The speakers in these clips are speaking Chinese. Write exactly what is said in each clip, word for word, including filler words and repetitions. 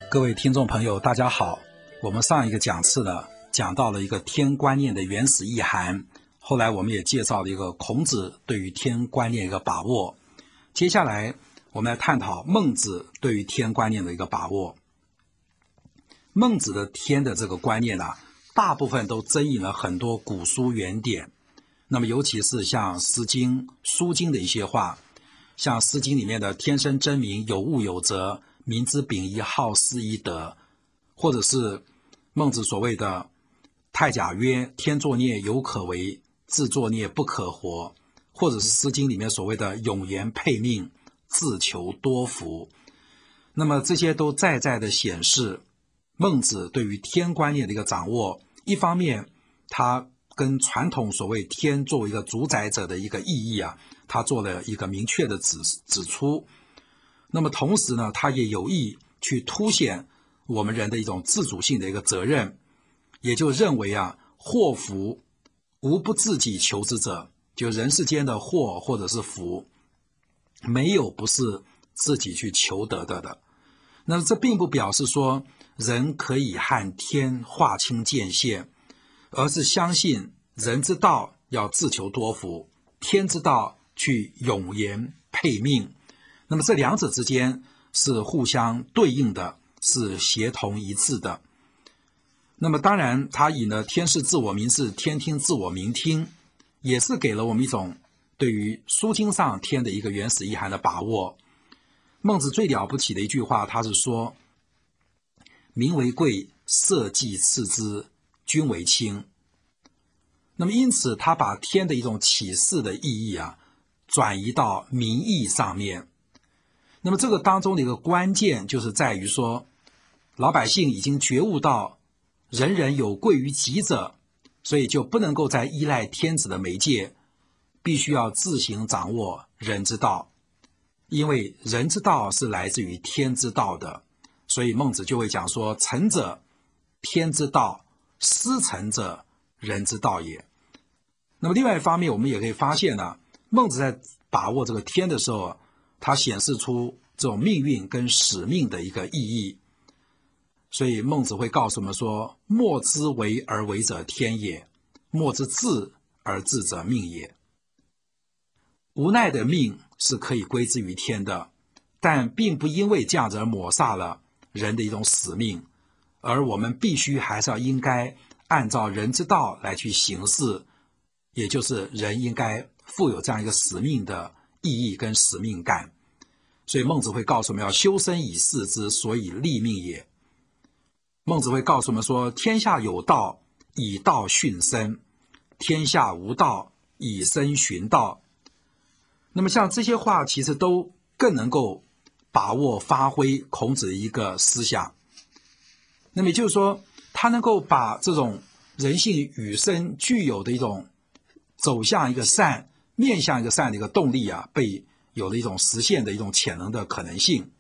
各位听众朋友大家好，我们上一个讲次呢讲到了一个天观念的原始意涵，后来我们也介绍了一个孔子对于天观念一个把握。接下来我们来探讨孟子对于天观念的一个把握。孟子的天的这个观念啊，大部分都征引了很多古书原典，那么尤其是像《诗经》《书经》的一些话，像《诗经》里面的天生真名，有物有则，民之秉仪，好施以德，或者是孟子所谓的太甲曰天作孽犹可为，自作孽不可活，或者是《诗经》里面所谓的永言配命，自求多福。那么这些都在在的显示孟子对于天观念的一个掌握，一方面他跟传统所谓天作为一个主宰者的一个意义啊，他做了一个明确的指指出。那么同时呢，他也有意去凸显我们人的一种自主性的一个责任，也就认为啊，祸福无不自己求之者，就人世间的祸或者是福，没有不是自己去求得的的。那么这并不表示说人可以和天划清界限，而是相信人之道要自求多福，天之道去永言配命。那么这两者之间是互相对应的，是协同一致的。那么当然他以呢天视自我明视，天听自我明听，也是给了我们一种对于书经上天的一个原始意涵的把握。孟子最了不起的一句话，他是说民为贵，社稷次之，君为轻。那么因此他把天的一种启示的意义啊转移到民意上面。那么这个当中的一个关键就是在于说，老百姓已经觉悟到人人有贵于己者，所以就不能够再依赖天子的媒介，必须要自行掌握人之道。因为人之道是来自于天之道的，所以孟子就会讲说，臣者天之道，失臣者人之道也。那么另外一方面，我们也可以发现呢，孟子在把握这个天的时候，他显示出这种命运跟使命的一个意义。所以孟子会告诉我们说，莫之为而为者天也，莫之治而治者命也。无奈的命是可以归之于天的，但并不因为这样子而抹煞了人的一种使命，而我们必须还是要应该按照人之道来去行事，也就是人应该负有这样一个使命的意义跟使命感。所以孟子会告诉我们要修身以事之，所以立命也。孟子会告诉我们说，天下有道，以道训身，天下无道，以身殉道。那么像这些话其实都更能够把握发挥孔子的一个思想。那么也就是说，他能够把这种人性与生具有的一种走向一个善，面向一个善的一个动力啊，被有了一种实现的一种潜能的可能性。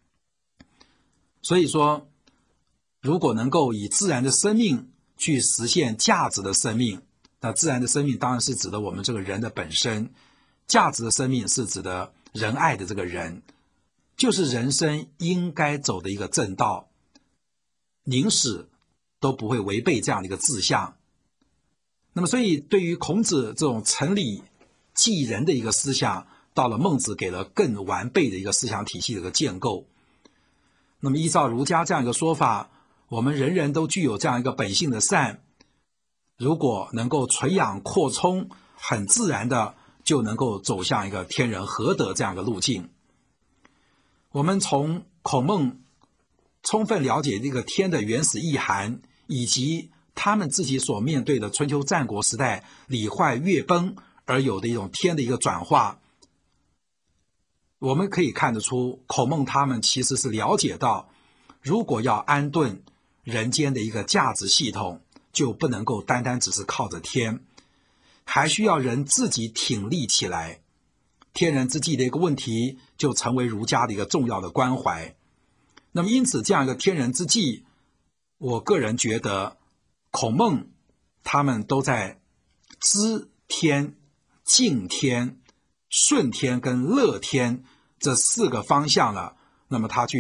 所以说，如果能够以自然的生命去实现价值的生命，那自然的生命当然是指的我们这个人的本身，价值的生命是指的仁爱的这个人，就是人生应该走的一个正道，宁死都不会违背这样的一个志向。那么所以对于孔子这种成礼济人的一个思想，到了孟子给了更完备的一个思想体系的一个建构。那么依照儒家这样一个说法，我们人人都具有这样一个本性的善，如果能够纯养扩充，很自然的就能够走向一个天人合德这样一个路径。我们从孔孟充分了解这个天的原始意涵，以及他们自己所面对的春秋战国时代礼坏乐崩而有的一种天的一个转化，我们可以看得出，孔孟他们其实是了解到，如果要安顿人间的一个价值系统，就不能够单单只是靠着天，还需要人自己挺立起来。天人之际的一个问题就成为儒家的一个重要的关怀。那么因此这样一个天人之际，我个人觉得孔孟他们都在知天、敬天、顺天跟乐天这四个方向了，那么他去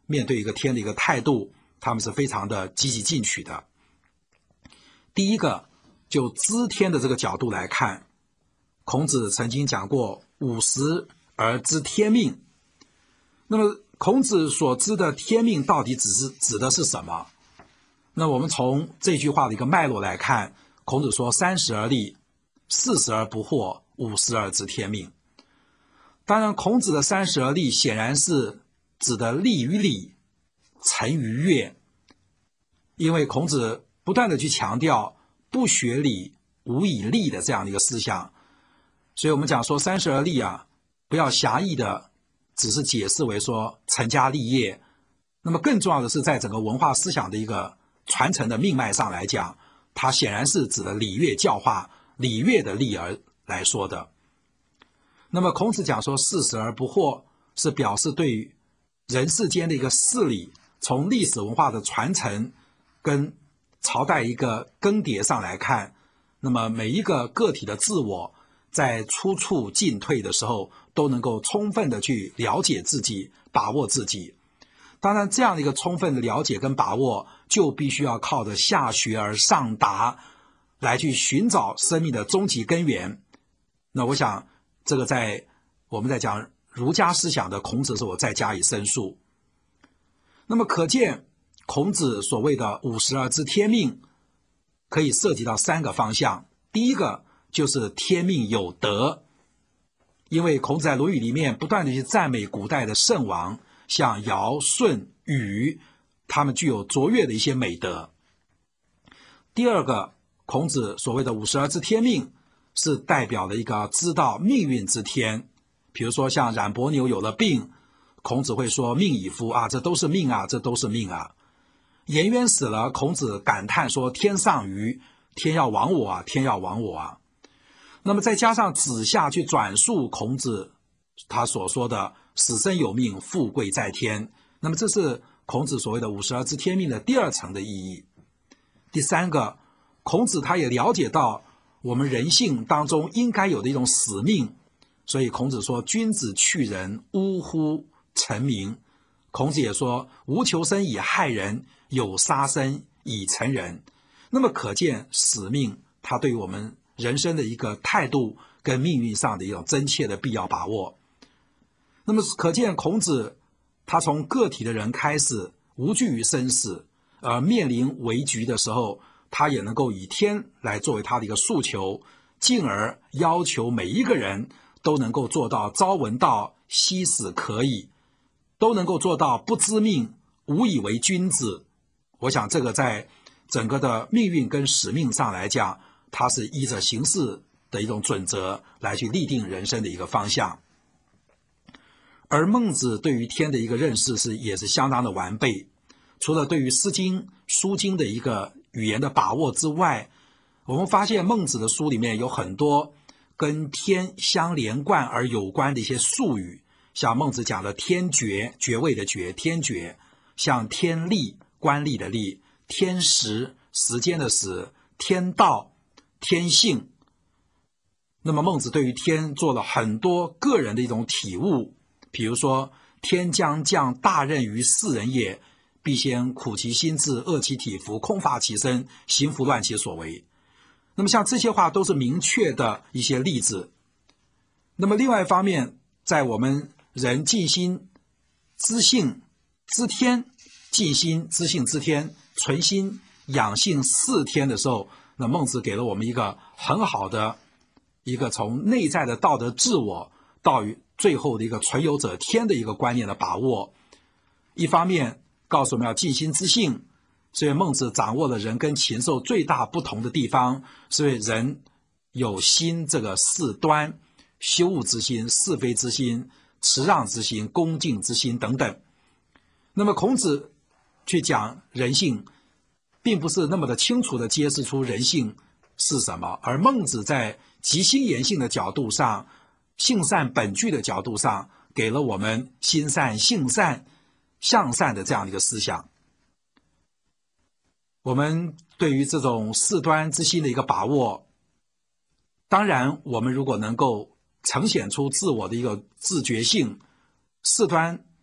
面对一个天的一个态度，他们是非常的积极进取的。第一个，就知天的这个角度来看，孔子曾经讲过五十而知天命。那么孔子所知的天命到底只是指的是什么？那我们从这句话的一个脉络来看，孔子说三十而立，四十而不惑，五十而知天命。当然孔子的三十而立显然是指的立于礼，成于乐，因为孔子不断的去强调不学礼，无以立的这样的一个思想。所以我们讲说三十而立啊，不要狭义的只是解释为说成家立业，那么更重要的是在整个文化思想的一个传承的命脉上来讲，它显然是指的礼乐教化，礼乐的立而来说的。那么孔子讲说四十而不惑，是表示对于人世间的一个事理，从历史文化的传承跟朝代一个更迭上来看，那么每一个个体的自我在出处进退的时候，都能够充分的去了解自己，把握自己。当然这样的一个充分的了解跟把握，就必须要靠着下学而上达来去寻找生命的终极根源。那我想这个在我们在讲儒家思想的孔子的时候，我再加以申述。那么可见孔子所谓的五十而知天命，可以涉及到三个方向。第一个就是天命有德，因为孔子在《论语》里面不断的去赞美古代的圣王，像尧、舜、禹，他们具有卓越的一些美德。第二个，孔子所谓的五十而知天命，是代表了一个知道命运之天。比如说像冉伯牛有了病，孔子会说命以夫啊，这都是命啊，这都是命啊。颜渊死了，孔子感叹说天上虞，天要亡我啊，天要亡我啊。那么再加上子夏去转述孔子他所说的死生有命，富贵在天，那么这是孔子所谓的五十而知天命的第二层的意义。第三个，孔子他也了解到我们人性当中应该有的一种使命，所以孔子说君子去仁，呜呼成名。孔子也说无求生以害人，有杀生以成仁。那么可见使命它对于我们人生的一个态度跟命运上的一种真切的必要把握。那么可见孔子他从个体的人开始，无惧于生死，而面临危局的时候，他也能够以天来作为他的一个诉求，进而要求每一个人都能够做到朝闻道，夕死可矣，都能够做到不知命，无以为君子。我想这个在整个的命运跟使命上来讲，它是依着形式的一种准则来去立定人生的一个方向。而孟子对于天的一个认识是也是相当的完备，除了对于诗经书经的一个语言的把握之外，我们发现孟子的书里面有很多跟天相连贯而有关的一些术语，像孟子讲的天爵，爵位的爵，天爵，像天历，官吏的吏，天时，时间的时，天道，天性。那么孟子对于天做了很多个人的一种体悟，比如说天将降大任于世人也，必先苦其心志，饿其体肤，空乏其身，行拂乱其所为。那么像这些话都是明确的一些例子。那么另外一方面，在我们人尽心知性知天，尽心知性知天，存心养性事天的时候，那孟子给了我们一个很好的一个从内在的道德自我到于最后的一个存有者天的一个观念的把握。一方面告诉我们要尽心知性，所以孟子掌握了人跟禽兽最大不同的地方，所以人有心这个事端，羞恶之心，是非之心，辞让之心，恭敬之心等等。那么孔子去讲人性，并不是那么的清楚的揭示出人性是什么，而孟子在极心言性的角度上，性善本具的角度上，给了我们心善性善向善的这样的一个思想。我们对于这种事端之心的一个把握，当然我们如果能够呈现出自我的一个自觉性，事端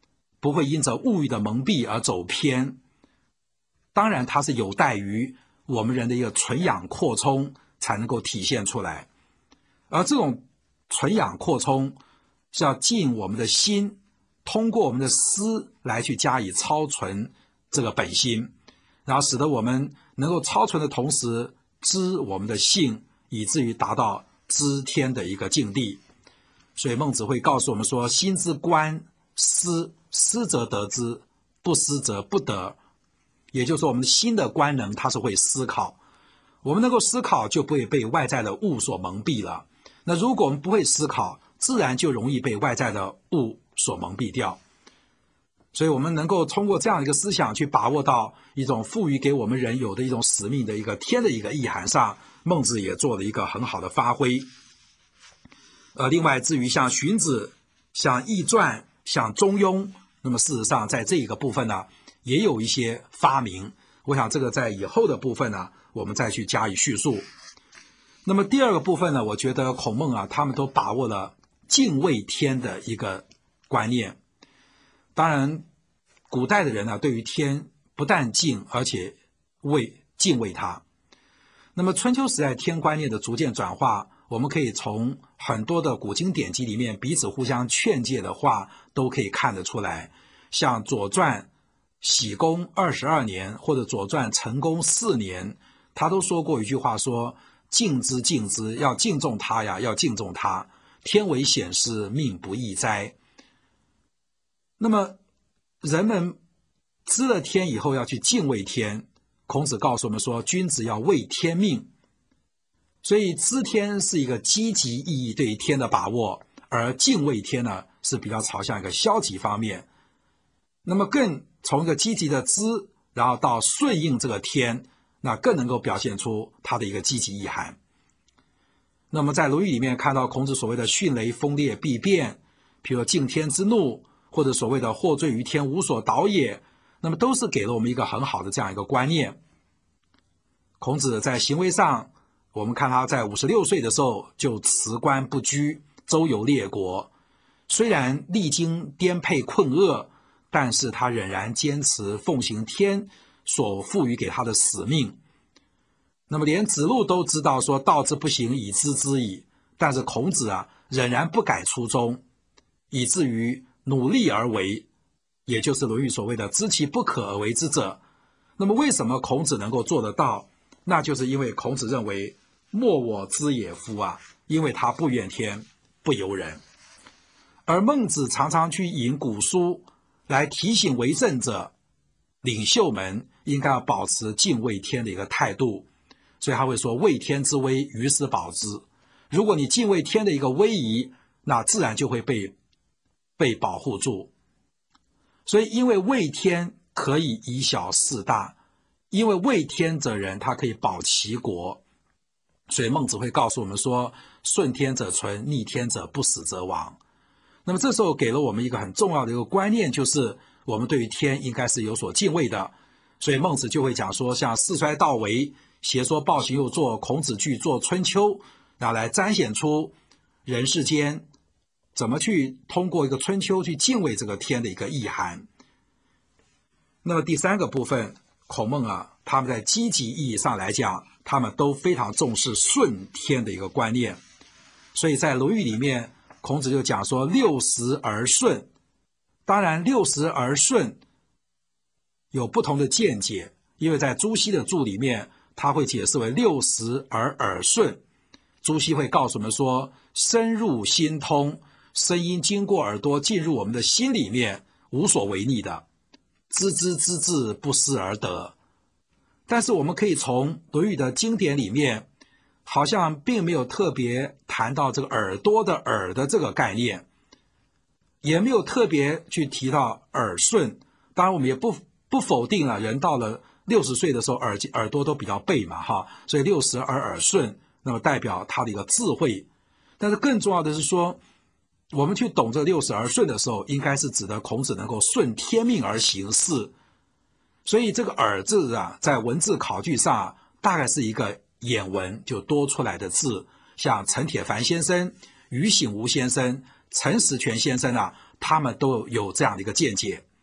不会因着物欲的蒙蔽而走偏。当然，它是有待于我们人的一个纯养扩充才能够体现出来。而这种纯养扩充是要尽我们的心，通过我们的思来去加以超存这个本心，然后使得我们能够超存的同时知我们的性，以至于达到知天的一个境地。所以孟子会告诉我们说，心之观，思，思则得之，不思则不得。也就是说，我们的心的官能它是会思考，我们能够思考就不会被外在的物所蒙蔽了。那如果我们不会思考，自然就容易被外在的物所蒙蔽掉。所以我们能够通过这样一个思想去把握到一种赋予给我们人有的一种使命的一个天的一个意涵上，孟子也做了一个很好的发挥。呃，另外至于像荀子、像易传、像中庸，那么事实上在这一个部分呢，也有一些发明。我想这个在以后的部分呢，我们再去加以叙述。那么第二个部分呢，我觉得孔孟啊，他们都把握了敬畏天的一个观念。当然，古代的人呢，对于天不但敬，而且畏敬畏它。那么春秋时代天观念的逐渐转化，我们可以从很多的古今典籍里面彼此互相劝诫的话都可以看得出来。像《左传》喜公二十二年，或者《左传》成公四年，他都说过一句话说，敬之敬之，要敬重他呀，要敬重他，天为显示，命不易哉。那么人们知了天以后要去敬畏天，孔子告诉我们说，君子要畏天命。所以知天是一个积极意义对于天的把握，而敬畏天呢是比较朝向一个消极方面。那么更从一个积极的知，然后到顺应这个天，那更能够表现出它的一个积极意涵。那么在《论语》里面看到孔子所谓的迅雷风烈必变，譬如敬天之怒，或者所谓的获罪于天无所导也，那么都是给了我们一个很好的这样一个观念。孔子在行为上，我们看他在五十六岁的时候就辞官不居，周游列国，虽然历经颠沛困厄，但是他仍然坚持奉行天所赋予给他的使命。那么连子路都知道说道之不行，以知之矣，但是孔子啊仍然不改初衷，以至于努力而为，也就是《论语》所谓的知其不可而为之者。那么为什么孔子能够做得到？那就是因为孔子认为莫我知也夫啊，因为他不怨天不尤人。而孟子常常去引古书来提醒为政者、领袖们应该要保持敬畏天的一个态度，所以他会说畏天之威，于斯保之。如果你敬畏天的一个威仪，那自然就会被被保护住。所以因为畏天可以以小事大，因为畏天者人他可以保其国，所以孟子会告诉我们说，顺天者存，逆天者不死则亡。那么这时候给了我们一个很重要的一个观念，就是我们对于天应该是有所敬畏的。所以孟子就会讲说，像四衰道为，邪说暴行又作，孔子句作春秋，然后来彰显出人世间怎么去通过一个春秋去敬畏这个天的一个意涵。那么第三个部分，孔孟啊，他们在积极意义上来讲，他们都非常重视顺天的一个观念。所以在《论语》里面，孔子就讲说六十而顺。当然六十而顺有不同的见解，因为在朱熹的注里面，他会解释为六十而耳顺。朱熹会告诉我们说，深入心通，声音经过耳朵进入我们的心里面，无所违逆的，知之知至，不思而得。但是我们可以从《论语》的经典里面，好像并没有特别谈到这个耳朵的耳的这个概念，也没有特别去提到耳顺。当然我们也不不否定了，人到了六十岁的时候耳耳朵都比较背嘛哈，所以六十而耳顺，那么代表他的一个智慧。但是更重要的是说，我们去懂这六十而顺的时候，应该是指的孔子能够顺天命而行事。所以这个耳字啊，在文字考据上、啊、大概是一个眼文就多出来的字，像陈铁凡先生、于醒吾先生、陈石泉先生啊，他们都有这样的一个见解。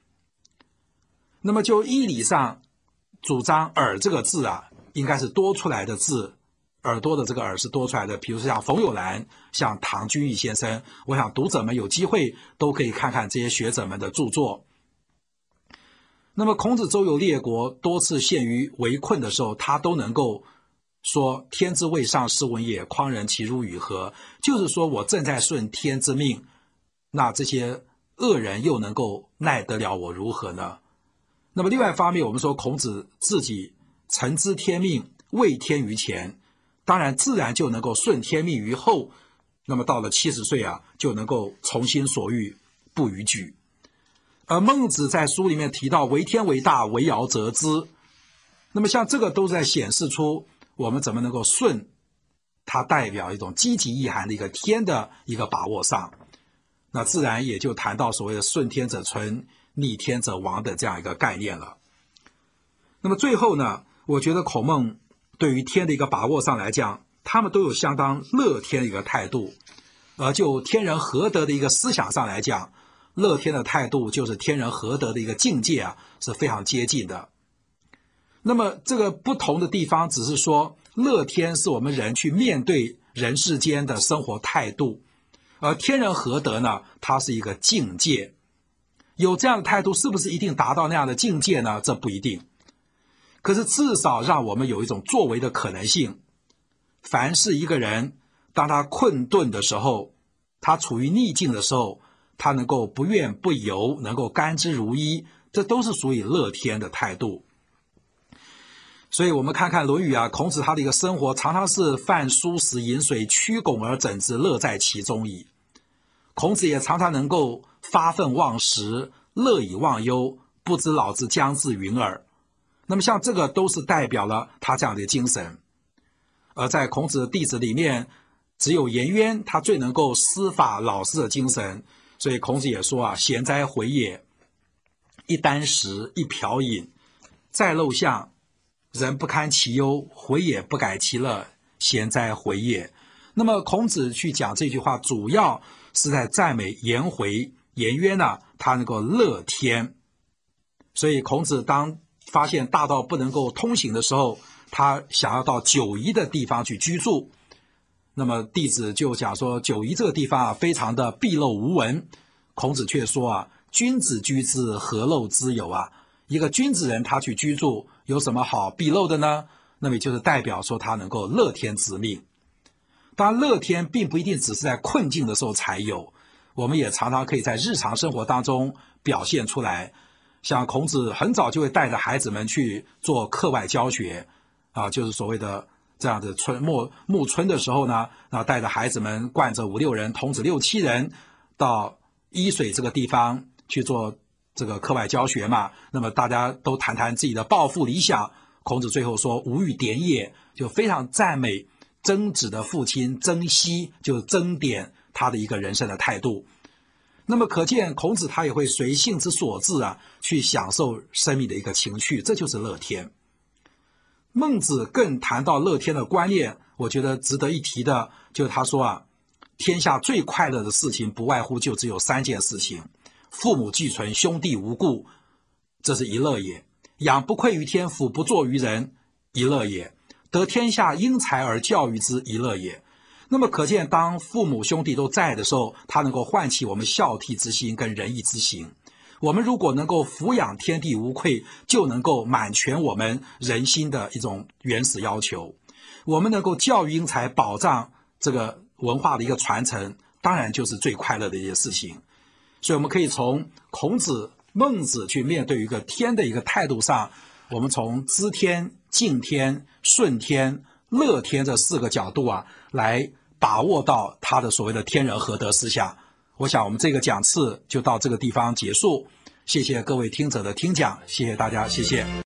那么就义理上主张耳这个字啊，应该是多出来的字，耳朵的这个耳是多出来的。比如说像冯友兰，像唐君毅先生，我想读者们有机会都可以看看这些学者们的著作。那么孔子周游列国，多次陷于围困的时候，他都能够说天之谓上，斯文也，匡人其如与何？就是说我正在顺天之命，那这些恶人又能够奈得了我如何呢？那么另外一方面，我们说孔子自己承知天命，畏天于前，当然自然就能够顺天命于后。那么到了七十岁啊，就能够从心所欲，不逾矩。而孟子在书里面提到为天为大，为尧则之。那么像这个都是在显示出我们怎么能够顺它代表一种积极意涵的一个天的一个把握上。那自然也就谈到所谓的顺天者存，逆天者亡的这样一个概念了。那么最后呢，我觉得孔孟对于天的一个把握上来讲，他们都有相当乐天的一个态度。而就天人合德的一个思想上来讲，乐天的态度就是天人合德的一个境界啊，是非常接近的。那么这个不同的地方只是说，乐天是我们人去面对人世间的生活态度，而天人合德呢，它是一个境界。有这样的态度，是不是一定达到那样的境界呢？这不一定。可是至少让我们有一种作为的可能性。凡是一个人，当他困顿的时候，他处于逆境的时候，他能够不怨不尤，能够甘之如饴，这都是属于乐天的态度。所以我们看看《论语》啊，孔子他的一个生活常常是饭疏食饮水，曲肱而枕之，乐在其中矣。孔子也常常能够发愤忘食，乐以忘忧，不知老之将至云耳。那么像这个都是代表了他这样的精神。而在孔子的弟子里面，只有颜渊他最能够师法老师的精神。所以孔子也说啊，贤哉回也，一箪食，一瓢饮，在陋巷，人不堪其忧，回也不改其乐，贤哉回也。那么孔子去讲这句话，主要是在赞美颜回。颜渊呢，他能够乐天。所以孔子当发现大道不能够通行的时候，他想要到九夷的地方去居住。那么弟子就讲说，九夷这个地方啊，非常的闭漏无闻。孔子却说啊，君子居之，何陋之有啊？一个君子人他去居住，有什么好闭漏的呢？那么也就是代表说他能够乐天之命。当然乐天并不一定只是在困境的时候才有，我们也常常可以在日常生活当中表现出来。像孔子很早就会带着孩子们去做课外教学啊，就是所谓的这样的春末暮春的时候呢，然后带着孩子们灌着五六人，童子六七人到伊水这个地方去做这个课外教学嘛。那么大家都谈谈自己的抱负理想。孔子最后说无与典也，就非常赞美曾子的父亲曾皙，就是曾点他的一个人生的态度。那么可见孔子他也会随性之所至啊，去享受生命的一个情趣，这就是乐天。孟子更谈到乐天的观念，我觉得值得一提的就是他说啊，天下最快乐的事情不外乎就只有三件事情：父母既存，兄弟无故，这是一乐也；养不愧于天，俯不作于人，一乐也；得天下英才而教育之，一乐也。那么可见，当父母兄弟都在的时候，他能够唤起我们孝悌之心跟仁义之行。我们如果能够抚养天地无愧，就能够满全我们人心的一种原始要求。我们能够教育英才，保障这个文化的一个传承，当然就是最快乐的一件事情。所以我们可以从孔子、孟子去面对一个天的一个态度上，我们从知天、敬天、顺天、乐天这四个角度啊，来把握到他的所谓的天人合德思想。我想我们这个讲次就到这个地方结束，谢谢各位听者的听讲，谢谢大家，谢谢。